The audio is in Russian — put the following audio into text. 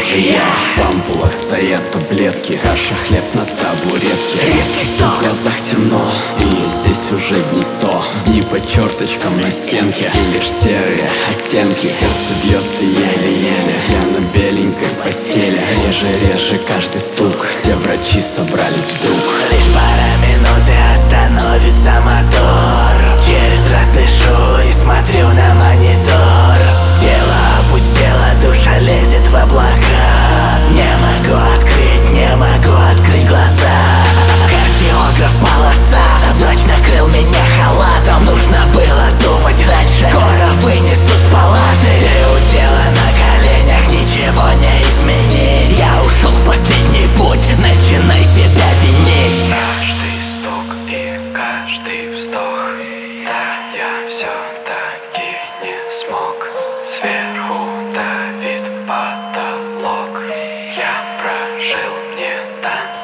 оружия. В ампулах стоят таблетки, каша, хлеб на табуретке. Риски В 100. глазах темно, и здесь уже дни 100. Дни по черточкам на стенке, и лишь серые оттенки. Сердце бьется еле-еле, я на беленькой постели. Реже каждый стук, все врачи собрались вдруг. Лишь пара минут и остановится мотор. Через раз дышу и смотрю на монитор. Тело опустело, душа лезет в облака. Не могу открыть глаза. Кардиограф полоса, врач накрыл меня халатом. Нужно было думать раньше, скоро вынесут с палаты. Ты у тела на коленях, ничего не изменить. Я ушел в последний путь, начинай себя винить. Каждый стук и каждый вздох, да, я все-таки не смог. Сверху давит потолок, я прожил не до